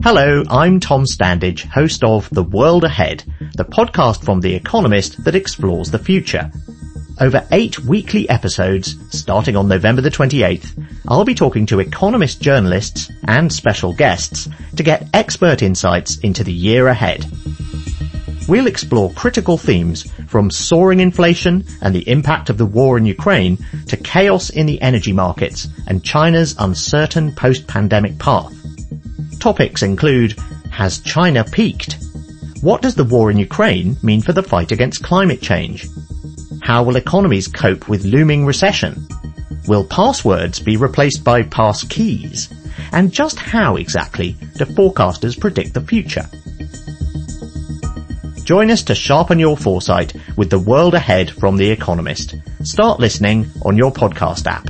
Hello, I'm Tom Standage, host of The World Ahead, the podcast from The Economist that explores the future. Over 8 weekly episodes, starting on November the 28th, I'll be talking to Economist journalists and special guests to get expert insights into the year ahead. We'll explore critical themes from soaring inflation and the impact of the war in Ukraine to chaos in the energy markets and China's uncertain post-pandemic path. Topics include, has China peaked? What does the war in Ukraine mean for the fight against climate change? How will economies cope with looming recession? Will passwords be replaced by pass keys? And just how exactly do forecasters predict the future? Join us to sharpen your foresight with The World Ahead from The Economist. Start listening on your podcast app.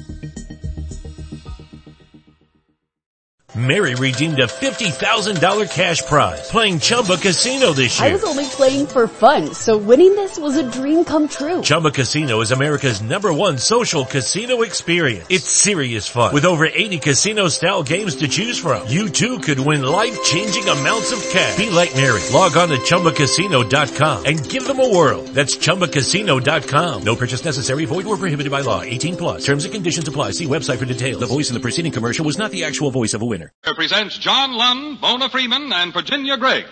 Mary redeemed a $50,000 cash prize playing Chumba Casino this year. I was only playing for fun, so winning this was a dream come true. Chumba Casino is America's #1 social casino experience. It's serious fun with over 80 casino-style games to choose from. You too could win life-changing amounts of cash. Be like Mary. Log on to ChumbaCasino.com and give them a whirl. That's ChumbaCasino.com. No purchase necessary. Void where prohibited by law. 18+. Terms and conditions apply. See website for details. The voice in the preceding commercial was not the actual voice of a winner. Presents John Lund, Mona Freeman, and Virginia Gregg.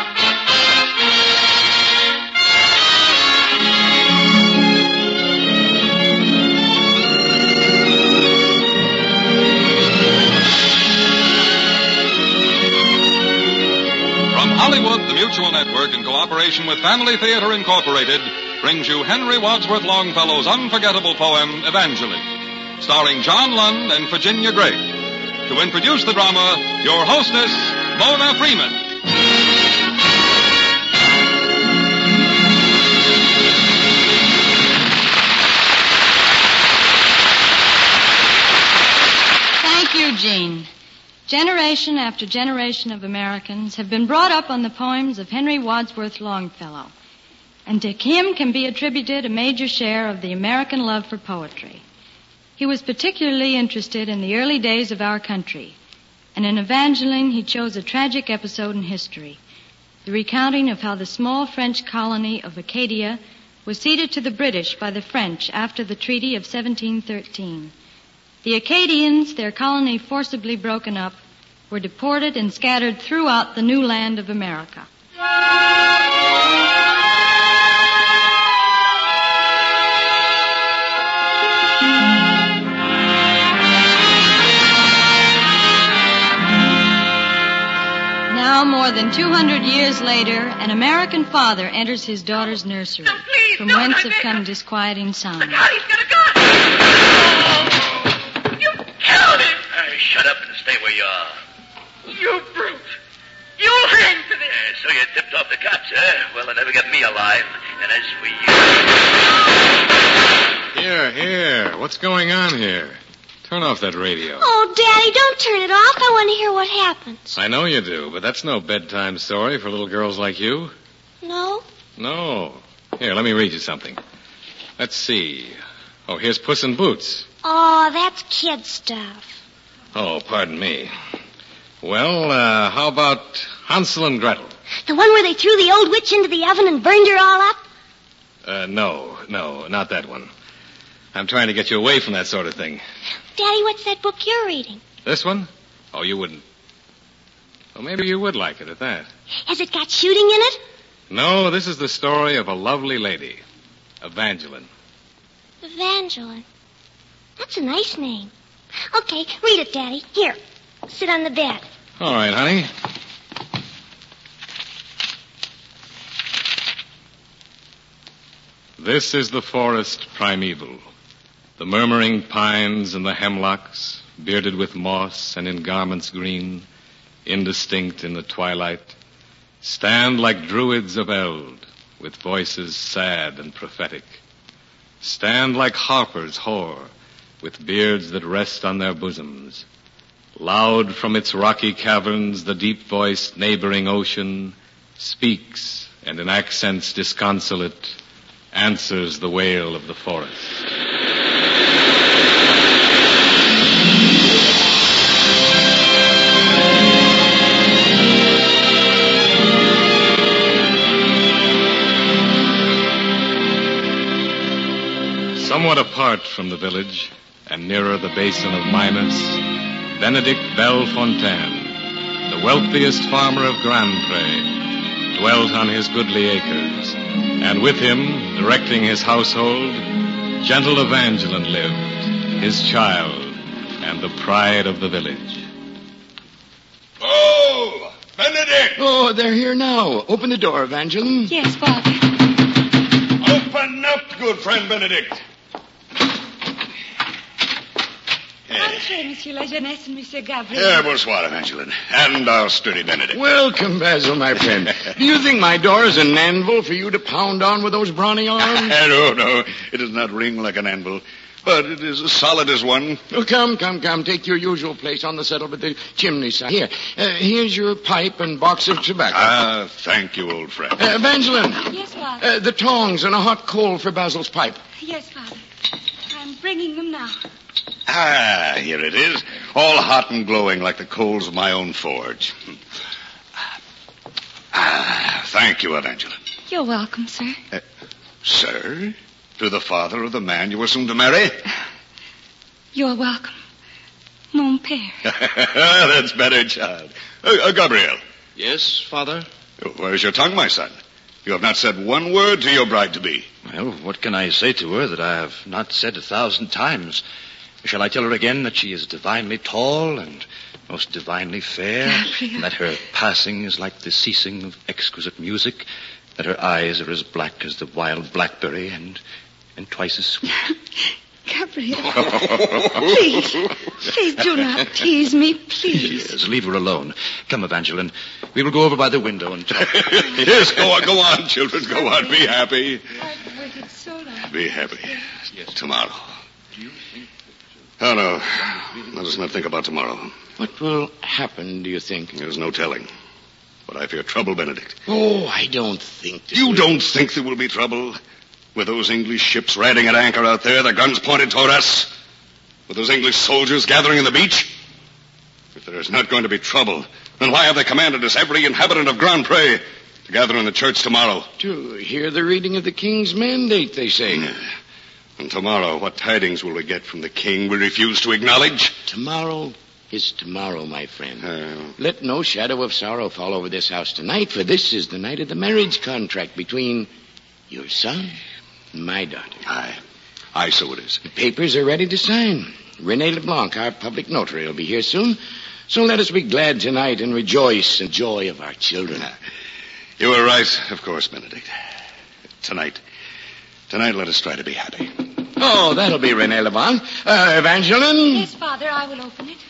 From Hollywood, the Mutual Network, in cooperation with Family Theater Incorporated, brings you Henry Wadsworth Longfellow's unforgettable poem, Evangeline, starring John Lund and Virginia Gregg. To introduce the drama, your hostess, Mona Freeman. Thank you, Jean. Generation after generation of Americans have been brought up on the poems of Henry Wadsworth Longfellow, and to him can be attributed a major share of the American love for poetry. He was particularly interested in the early days of our country, and in Evangeline he chose a tragic episode in history, the recounting of how the small French colony of Acadia was ceded to the British by the French after the Treaty of 1713. The Acadians, their colony forcibly broken up, were deported and scattered throughout the new land of America. Now, more than 200 years later, an American father enters his daughter's nursery, from whence have come disquieting sounds. He's got a gun! Oh, you killed him! Shut up and stay where you are. You brute! You'll hang for this! So you tipped off the cops, huh? Well, they'll never get me alive. And as for you... Here. What's going on here? Turn off that radio. Oh, Daddy, don't turn it off. I want to hear what happens. I know you do, but that's no bedtime story for little girls like you. No? No. Here, let me read you something. Let's see. Oh, here's Puss in Boots. Oh, that's kid stuff. Oh, pardon me. Well, how about Hansel and Gretel? The one where they threw the old witch into the oven and burned her all up? No, not that one. I'm trying to get you away from that sort of thing. Daddy, what's that book you're reading? This one? Oh, you wouldn't. Well, maybe you would like it at that. Has it got shooting in it? No, this is the story of a lovely lady. Evangeline. Evangeline? That's a nice name. Okay, read it, Daddy. Here, sit on the bed. All right, honey. This is the forest primeval. The murmuring pines and the hemlocks, bearded with moss and in garments green, indistinct in the twilight, stand like druids of eld, with voices sad and prophetic. Stand like harpers hoar, with beards that rest on their bosoms. Loud from its rocky caverns, the deep-voiced neighboring ocean speaks, and in accents disconsolate, answers the wail of the forest. Somewhat apart from the village, and nearer the basin of Minas, Benedict Bellefontaine, the wealthiest farmer of Grand Pré, dwelt on his goodly acres, and with him, directing his household, gentle Evangeline lived, his child, and the pride of the village. Oh, Benedict! Oh, they're here now. Open the door, Evangeline. Yes, Father. Open up, good friend Benedict. Entrez, Monsieur La Jeunesse and Monsieur Gabriel. Bonsoir, Evangeline. And our sturdy Benedict. Welcome, Basil, my friend. Do you think my door is an anvil for you to pound on with those brawny arms? No. It does not ring like an anvil. But it is as solid as one. Oh, come. Take your usual place on the settle with the chimney side. Here, here's your pipe and box of tobacco. Thank you, old friend. Evangeline. Yes, Father. The tongs and a hot coal for Basil's pipe. Yes, Father. I'm bringing them now. Here it is. All hot and glowing like the coals of my own forge. Thank you, Evangeline. You're welcome, sir. Sir? To the father of the man you were soon to marry? You're welcome. Mon père. That's better, child. Gabriel. Yes, Father? Where's your tongue, my son? You have not said one word to your bride-to-be. Well, what can I say to her that I have not said 1,000 times? Shall I tell her again that she is divinely tall and most divinely fair? Gabriel. And that her passing is like the ceasing of exquisite music? That her eyes are as black as the wild blackberry and twice as sweet? Gabriel. Please do not tease me, please. Yes, leave her alone. Come, Evangeline. We will go over by the window and talk. Yes, go on, children. Go on. Be happy. I've waited so long. Be happy. Yes. Tomorrow. Oh, no. Let us not think about tomorrow. What will happen, do you think? There's no telling. But I fear trouble, Benedict. Oh, I don't think... You don't think there will be trouble? With those English ships riding at anchor out there, their guns pointed toward us? With those English soldiers gathering on the beach? If there is not going to be trouble, then why have they commanded us, every inhabitant of Grand Pré, to gather in the church tomorrow? To hear the reading of the king's mandate, they say. And tomorrow, what tidings will we get from the king we refuse to acknowledge? Tomorrow is tomorrow, my friend. Let no shadow of sorrow fall over this house tonight, for this is the night of the marriage contract between your son and my daughter. Aye, so it is. The papers are ready to sign. René Leblanc, our public notary, will be here soon. So let us be glad tonight and rejoice in the joy of our children. You were right, of course, Benedict. Tonight, let us try to be happy. Oh, that'll be René Leblanc. Evangeline? Yes, Father, I will open it.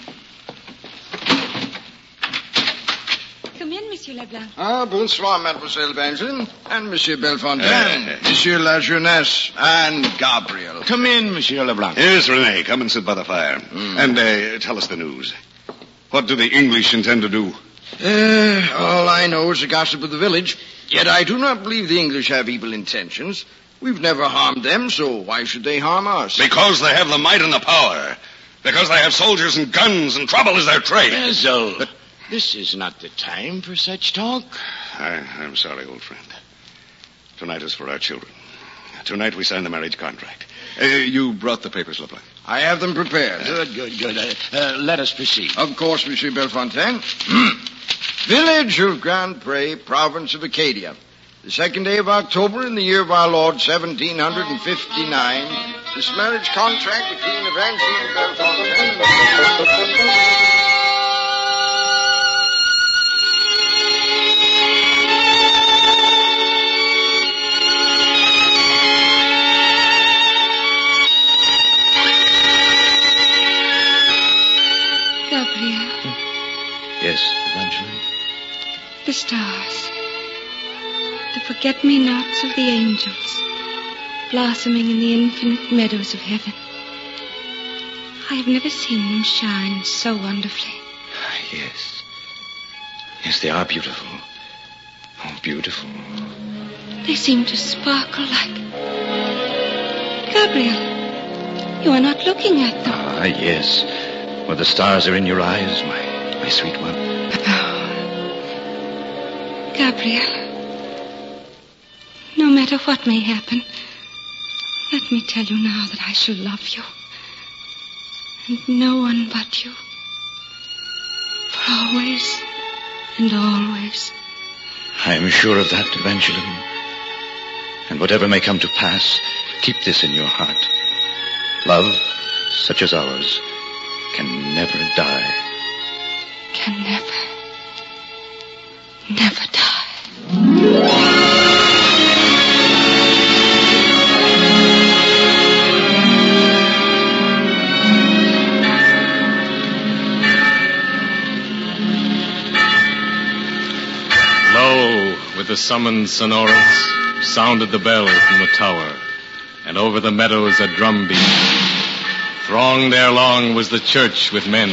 Come in, Monsieur Leblanc. Bonsoir, Mademoiselle Evangeline, and Monsieur Bellefontaine, Monsieur La Jeunesse, and Gabriel. Come in, Monsieur Leblanc. Yes, René, come and sit by the fire. And tell us the news. What do the English intend to do? All I know is the gossip of the village. Yet I do not believe the English have evil intentions. We've never harmed them, so why should they harm us? Because they have the might and the power. Because they have soldiers and guns and trouble is their trade. Basil, this is not the time for such talk. I'm sorry, old friend. Tonight is for our children. Tonight we sign the marriage contract. You brought the papers, Leblanc. I have them prepared. Good. Let us proceed. Of course, Monsieur Bellefontaine. Village of Grand Pré, province of Acadia. The 2nd day of October in the year of our Lord, 1759, this marriage contract between Evangeline Bellefontaine... Gabriel. Yes, Evangeline? The stars. The forget-me-nots of the angels, blossoming in the infinite meadows of heaven. I have never seen them shine so wonderfully. Yes. Yes, they are beautiful. Oh, beautiful. They seem to sparkle like... Gabriel, you are not looking at them. Ah, yes. Well, the stars are in your eyes, my sweet one. Oh. Gabriel, no matter what may happen, Let me tell you now that I shall love you. And no one but you. For always and always. I am sure of that, Evangeline. And whatever may come to pass, keep this in your heart. Love, such as ours, can never die. Can never die. With the summons sonorous, sounded the bell from the tower, and over the meadows a drum beat. Thronged ere long was the church with men.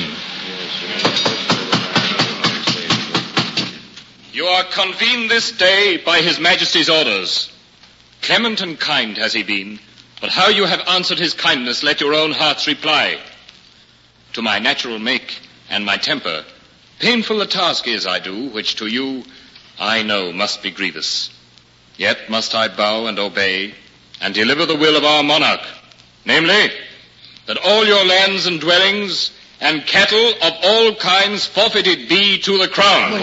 You are convened this day by His Majesty's orders. Clement and kind has he been, but how you have answered his kindness, let your own hearts reply. To my natural make and my temper, painful the task is I do, which to you I know must be grievous. Yet must I bow and obey and deliver the will of our monarch, namely, that all your lands and dwellings and cattle of all kinds forfeited be to the crown.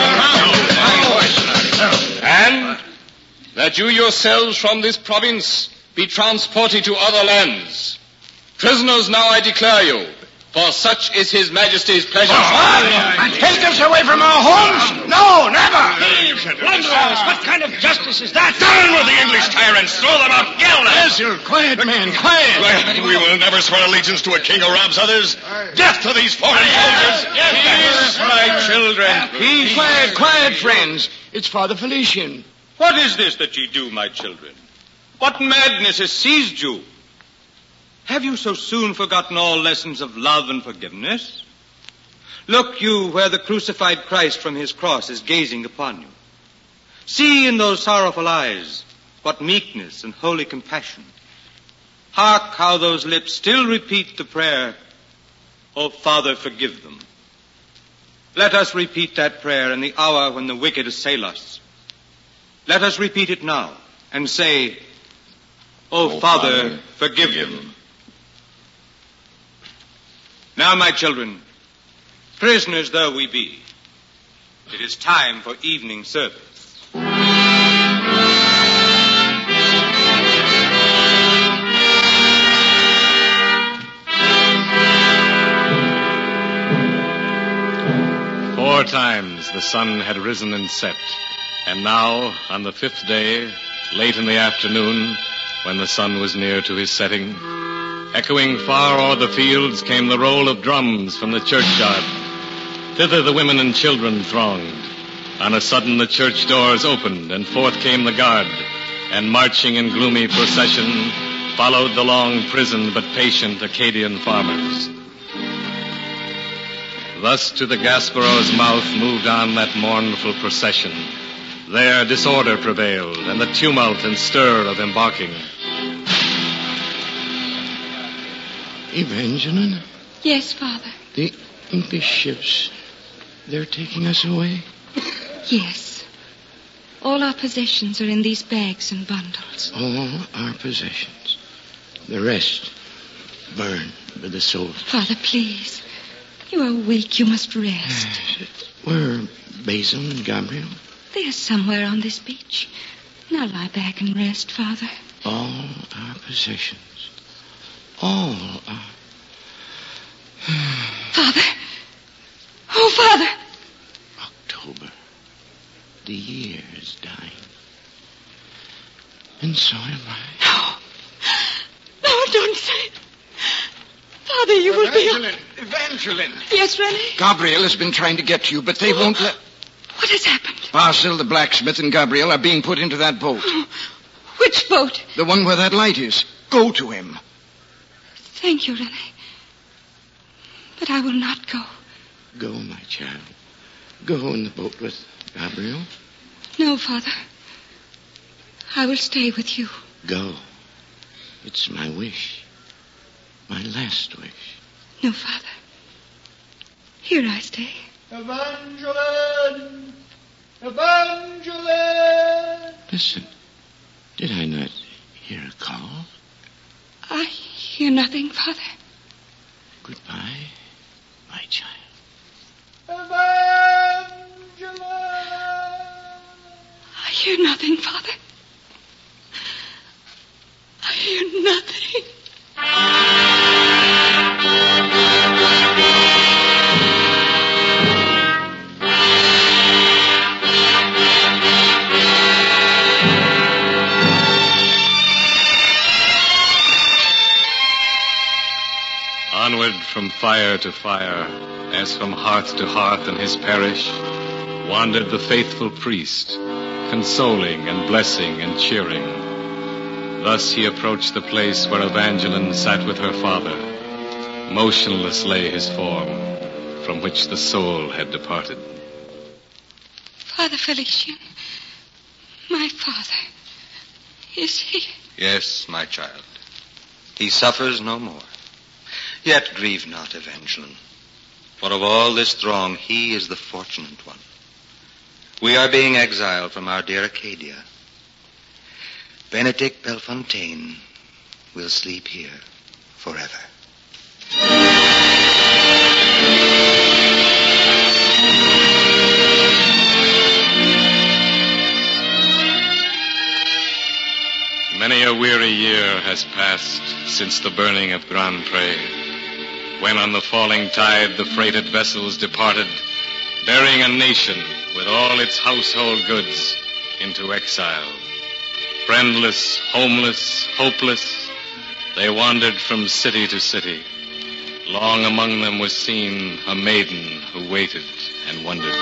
And that you yourselves from this province be transported to other lands. Prisoners now I declare you, for such is His Majesty's pleasure. Take us away from our homes? No, never! Blunderers, what kind of justice is that? Down with the English tyrants! Throw them out! Yell at Basil, quiet, man, quiet. We will never swear allegiance to a king who robs others. Death to these foreign soldiers! Peace, my children. Peace. Quiet, friends. It's Father Felician. What is this that ye do, my children? What madness has seized you? Have you so soon forgotten all lessons of love and forgiveness? Look you where the crucified Christ from his cross is gazing upon you. See in those sorrowful eyes what meekness and holy compassion. Hark how those lips still repeat the prayer, "O Father, forgive them." Let us repeat that prayer in the hour when the wicked assail us. Let us repeat it now and say, "O Father, forgive them." Now, my children, prisoners though we be, it is time for evening service. 4 times the sun had risen and set, and now, on the 5th day, late in the afternoon, when the sun was near to his setting, echoing far o'er the fields came the roll of drums from the churchyard. Thither the women and children thronged. On a sudden the church doors opened, and forth came the guard, and marching in gloomy procession, followed the long-prisoned but patient Acadian farmers. Thus to the Gaspereau's mouth moved on that mournful procession. There disorder prevailed, and the tumult and stir of embarking. Evangeline? Yes, Father. The English ships, they're taking us away? Yes. All our possessions are in these bags and bundles. All our possessions. The rest burned by the soldiers. Father, please. You are weak. You must rest. Where are Basil and Gabriel? They are somewhere on this beach. Now lie back and rest, Father. All our possessions. All our... Father! Oh, Father! October. The year is dying. And so am I. No, don't say it. Father, you will be... Evangeline! Yes, René? Gabriel has been trying to get to you, but they won't let... What has happened? Basil, the blacksmith, and Gabriel are being put into that boat. Which boat? The one where that light is. Go to him. Thank you, René. But I will not go. Go, my child. Go in the boat with Gabriel. No, Father. I will stay with you. Go. It's my wish. My last wish. No, Father. Here I stay. Evangeline! Evangeline! Listen. Did I not hear a call? I hear nothing, Father. Goodbye, my child. I hear nothing, Father. I hear nothing. Onward from fire to fire, as from hearth to hearth in his parish, wandered the faithful priest, consoling and blessing and cheering. Thus he approached the place where Evangeline sat with her father. Motionless lay his form, from which the soul had departed. Father Felician, my father, is he? Yes, my child. He suffers no more. Yet grieve not, Evangeline, for of all this throng he is the fortunate one. We are being exiled from our dear Acadia. Benedict Bellefontaine will sleep here forever. Many a weary year has passed since the burning of Grand Pre, when on the falling tide the freighted vessels departed, bearing a nation with all its household goods into exile. Friendless, homeless, hopeless, they wandered from city to city. Long among them was seen a maiden who waited and wondered.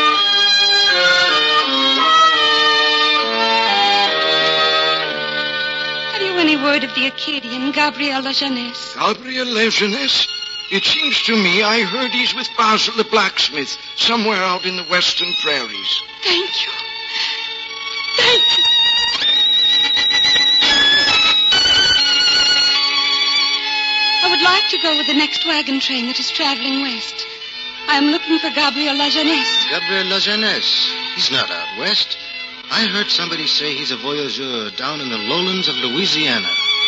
Have you any word of the Acadian, Gabriel La Jeunesse? Gabriel La Jeunesse? It seems to me I heard he's with Basil the blacksmith, somewhere out in the western prairies. Thank you. Thank you. I would like to go with the next wagon train that is traveling west. I am looking for Gabriel La Jeunesse. Gabriel La Jeunesse? He's not out west. I heard somebody say he's a voyageur down in the lowlands of Louisiana.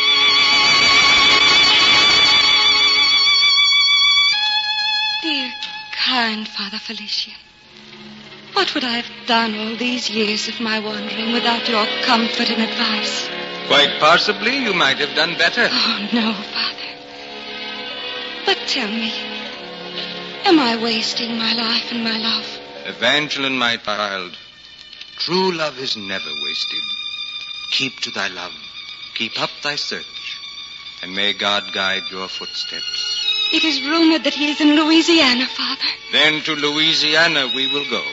Dear, kind Father Felician, what would I have done all these years of my wandering without your comfort and advice? Quite possibly you might have done better. Oh, no, Father. But tell me, am I wasting my life and my love? Evangeline, my child, true love is never wasted. Keep to thy love. Keep up thy search. And may God guide your footsteps. It is rumored that he is in Louisiana, Father. Then to Louisiana we will go.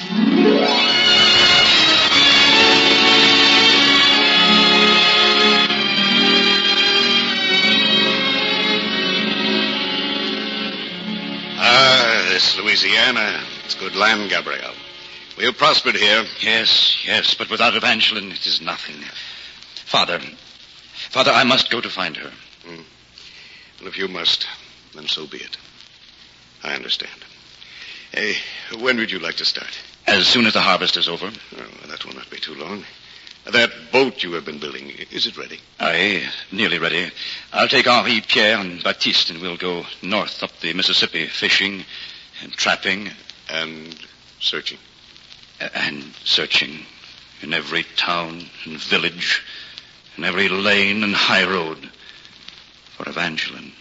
This Louisiana, it's good land, Gabriel. We have prospered here. Yes, but without Evangeline, it is nothing. Father, I must go to find her. Well, if you must, then so be it. I understand. Hey, when would you like to start? As soon as the harvest is over. Oh, that will not be too long. That boat you have been building, is it ready? Aye, nearly ready. I'll take Henri, Pierre, and Baptiste, and we'll go north up the Mississippi, fishing and trapping. And searching. And searching in every town and village, in every lane and high road for Evangeline.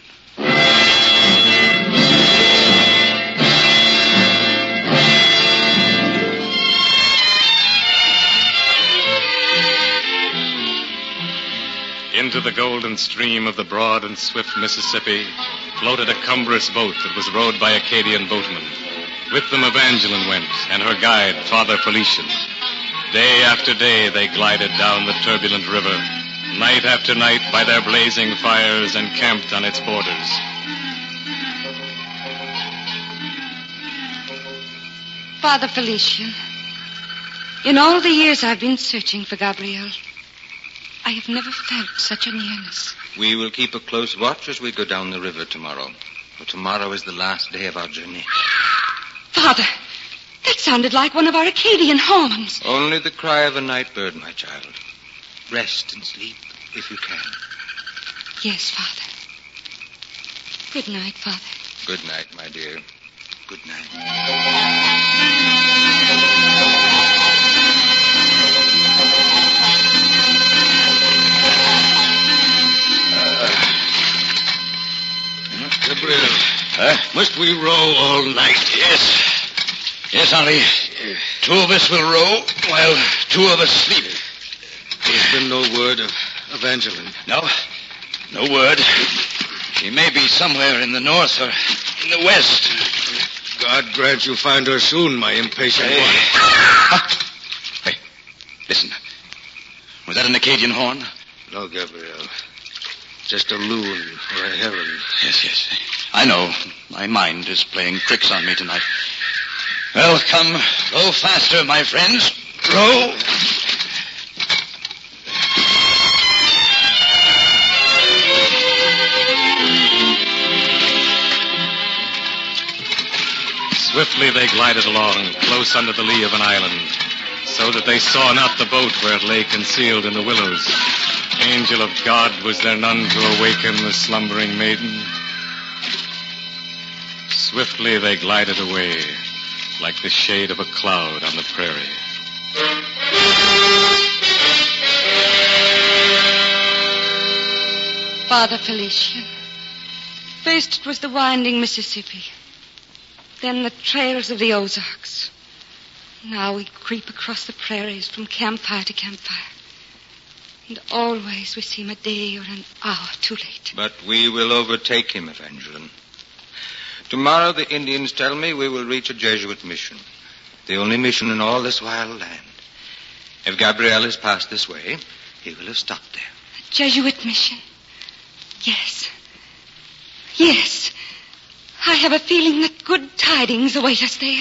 Into the golden stream of the broad and swift Mississippi floated a cumbrous boat that was rowed by Acadian boatmen. With them Evangeline went, and her guide, Father Felician. Day after day they glided down the turbulent river, night after night by their blazing fires, and camped on its borders. Father Felician, in all the years I've been searching for Gabriel, I have never felt such a nearness. We will keep a close watch as we go down the river tomorrow. For tomorrow is the last day of our journey. Father, that sounded like one of our Acadian horns. Only the cry of a night bird, my child. Rest and sleep if you can. Yes, Father. Good night, Father. Good night, my dear. Good night. Gabriel, must we row all night? Yes. Yes, Ollie. 2 of us will row while 2 of us sleep. There's been no word of Evangeline. No word. She may be somewhere in the north or in the west. God grant you find her soon, my impatient one. Hey, listen. Was that an Acadian horn? No, Gabriel. Just a loon or a heron. Yes. I know. My mind is playing tricks on me tonight. Well, come. Row faster, my friends. Row. Swiftly they glided along, close under the lee of an island, so that they saw not the boat where it lay concealed in the willows. Angel of God, was there none to awaken the slumbering maiden? Swiftly they glided away, like the shade of a cloud on the prairie. Father Felician. First it was the winding Mississippi. Then the trails of the Ozarks. Now we creep across the prairies from campfire to campfire. And always we seem a day or an hour too late. But we will overtake him, Evangeline. Tomorrow the Indians tell me we will reach a Jesuit mission. The only mission in all this wild land. If Gabriel has passed this way, he will have stopped there. A Jesuit mission? Yes. Yes. I have a feeling that good tidings await us there.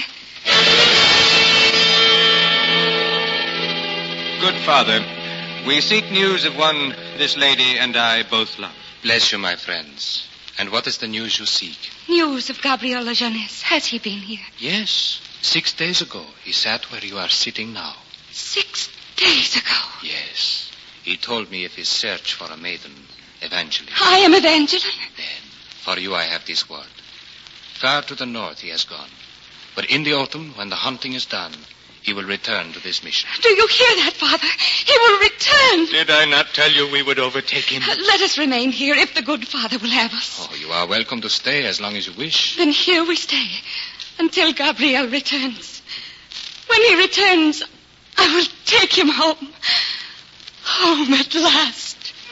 Good Father, we seek news of one this lady and I both love. Bless you, my friends. And what is the news you seek? News of Gabriel La Jeunesse. Has he been here? Yes. 6 days ago, he sat where you are sitting now. 6 days ago? Yes. He told me of his search for a maiden, Evangeline. I am Evangeline? Then, for you I have this word. Far to the north he has gone. But in the autumn, when the hunting is done, he will return to this mission. Do you hear that, Father? He will return. Did I not tell you we would overtake him? Let us remain here if the good Father will have us. Oh, you are welcome to stay as long as you wish. Then here we stay until Gabriel returns. When he returns, I will take him home. Home at last.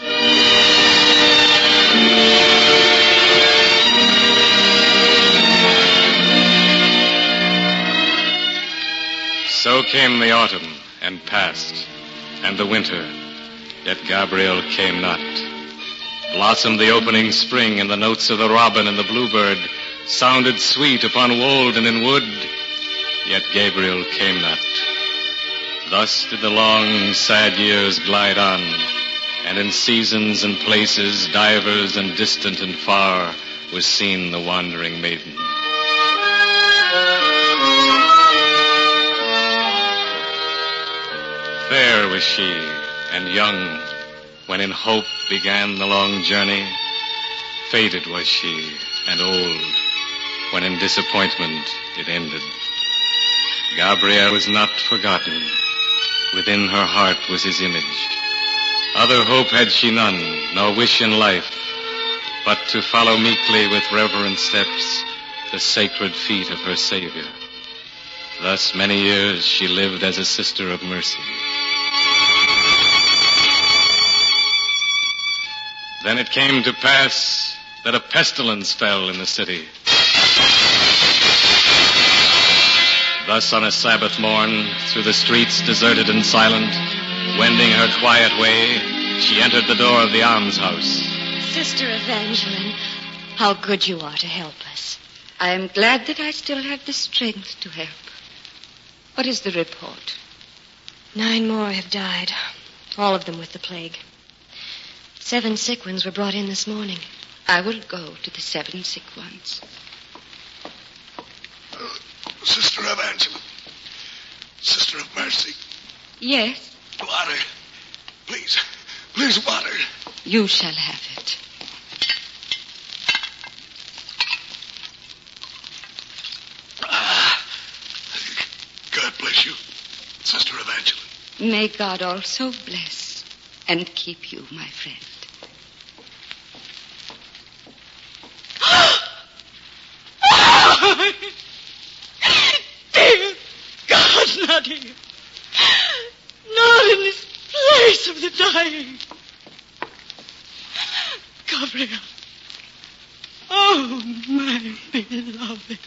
So came the autumn and passed, and the winter, yet Gabriel came not. Blossomed the opening spring, and the notes of the robin and the bluebird sounded sweet upon wold and in wood, yet Gabriel came not. Thus did the long, sad years glide on, and in seasons and places, divers and distant and far, was seen the wandering maiden. Fair was she, and young, when in hope began the long journey. Faded was she, and old, when in disappointment it ended. Gabriel was not forgotten. Within her heart was his image. Other hope had she none, nor wish in life, but to follow meekly with reverent steps the sacred feet of her Savior. Thus many years she lived as a sister of mercy. Then it came to pass that a pestilence fell in the city. Thus on a Sabbath morn, through the streets deserted and silent, wending her quiet way, she entered the door of the almshouse. Sister Evangeline, how good you are to help us. I am glad that I still have the strength to help. What is the report? 9 more have died, all of them with the plague. 7 sick ones were brought in this morning. I will go to the 7 sick ones. Sister Evangeline. Sister of Mercy. Yes? Water. Please, water. You shall have it. bless you, Sister Evangeline. May God also bless and keep you, my friend. Dear God, not here. Not in this place of the dying. Gabriel. Oh, my beloved.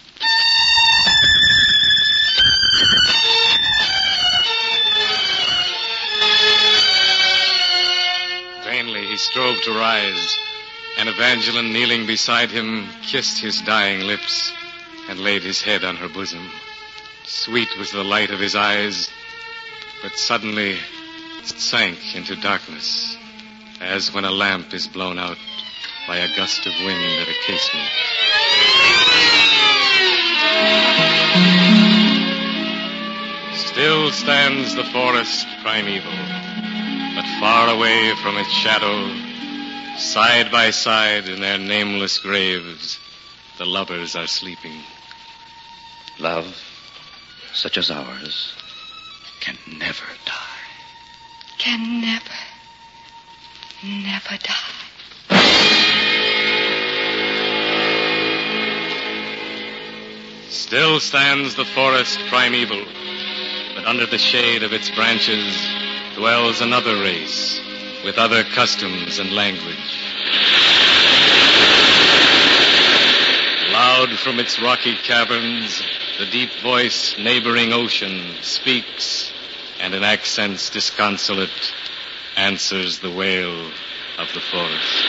Vainly he strove to rise, and Evangeline, kneeling beside him, kissed his dying lips and laid his head on her bosom. Sweet was the light of his eyes, but suddenly it sank into darkness, as when a lamp is blown out by a gust of wind at a casement. Still stands the forest primeval, but far away from its shadow, side by side in their nameless graves, the lovers are sleeping. Love, such as ours, can never die. Can never die. Still stands the forest primeval, but under the shade of its branches dwells another race with other customs and language. Loud from its rocky caverns, the deep voice neighboring ocean speaks, and in accents disconsolate answers the wail of the forest.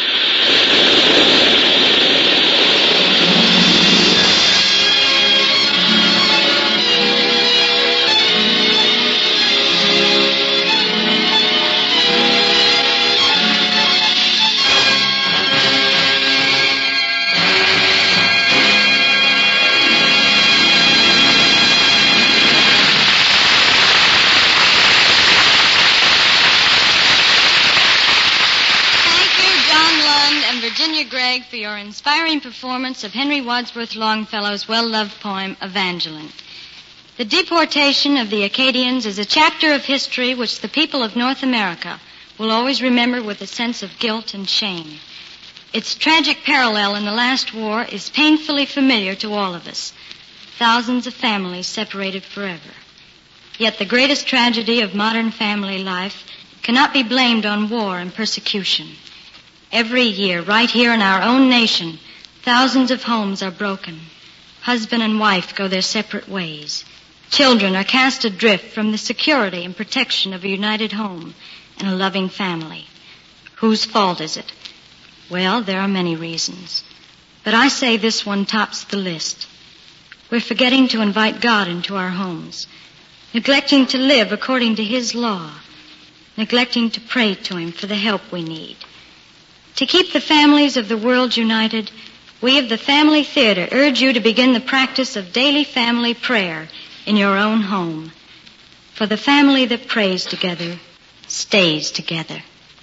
Gregg, for your inspiring performance of Henry Wadsworth Longfellow's well-loved poem, Evangeline. The deportation of the Acadians is a chapter of history which the people of North America will always remember with a sense of guilt and shame. Its tragic parallel in the last war is painfully familiar to all of us. Thousands of families separated forever. Yet the greatest tragedy of modern family life cannot be blamed on war and persecution. Every year, right here in our own nation, thousands of homes are broken. Husband and wife go their separate ways. Children are cast adrift from the security and protection of a united home and a loving family. Whose fault is it? Well, there are many reasons. But I say this one tops the list. We're forgetting to invite God into our homes, neglecting to live according to His law, neglecting to pray to Him for the help we need. To keep the families of the world united, we of the Family Theater urge you to begin the practice of daily family prayer in your own home. For the family that prays together stays together.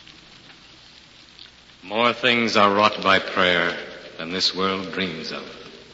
More things are wrought by prayer than this world dreams of.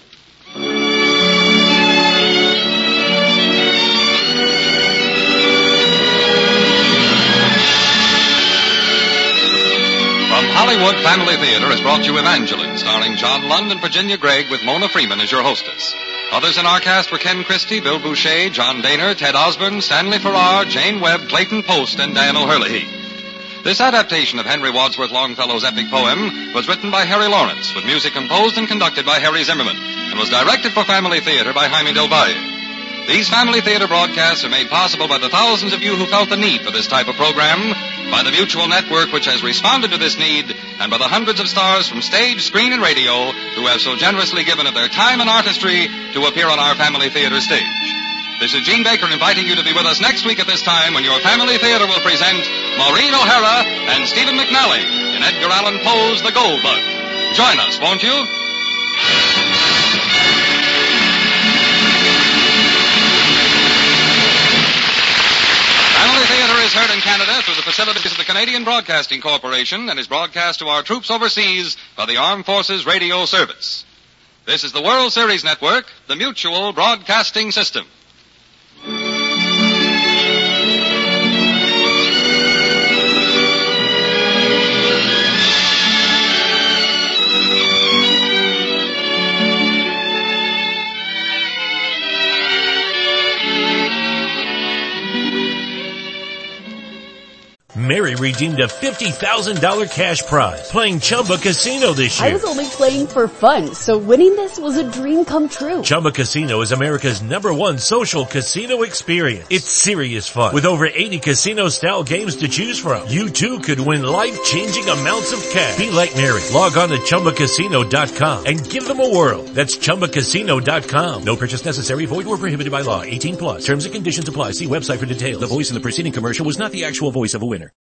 Hollywood Family Theater has brought you Evangeline, starring John Lund and Virginia Gregg with Mona Freeman as your hostess. Others in our cast were Ken Christie, Bill Boucher, John Daner, Ted Osborne, Stanley Farrar, Jane Webb, Clayton Post, and Dan O'Herlihy. This adaptation of Henry Wadsworth Longfellow's epic poem was written by Harry Lawrence, with music composed and conducted by Harry Zimmerman, and was directed for Family Theater by Jaime Del Valle. These Family Theater broadcasts are made possible by the thousands of you who felt the need for this type of program, by the Mutual Network which has responded to this need, and by the hundreds of stars from stage, screen, and radio who have so generously given of their time and artistry to appear on our Family Theater stage. This is Gene Baker inviting you to be with us next week at this time when your Family Theater will present Maureen O'Hara and Stephen McNally in Edgar Allan Poe's The Gold Bug. Join us, won't you? Family Theater is heard in Canada through the facilities of the Canadian Broadcasting Corporation and is broadcast to our troops overseas by the Armed Forces Radio Service. This is the World Series Network, the Mutual Broadcasting System. Mary redeemed a $50,000 cash prize playing Chumba Casino this year. I was only playing for fun, so winning this was a dream come true. Chumba Casino is America's #1 social casino experience. It's serious fun. With over 80 casino-style games to choose from, you too could win life-changing amounts of cash. Be like Mary. Log on to ChumbaCasino.com and give them a whirl. That's ChumbaCasino.com. No purchase necessary. Void where prohibited by law. 18+. Terms and conditions apply. See website for details. The voice in the preceding commercial was not the actual voice of a winner.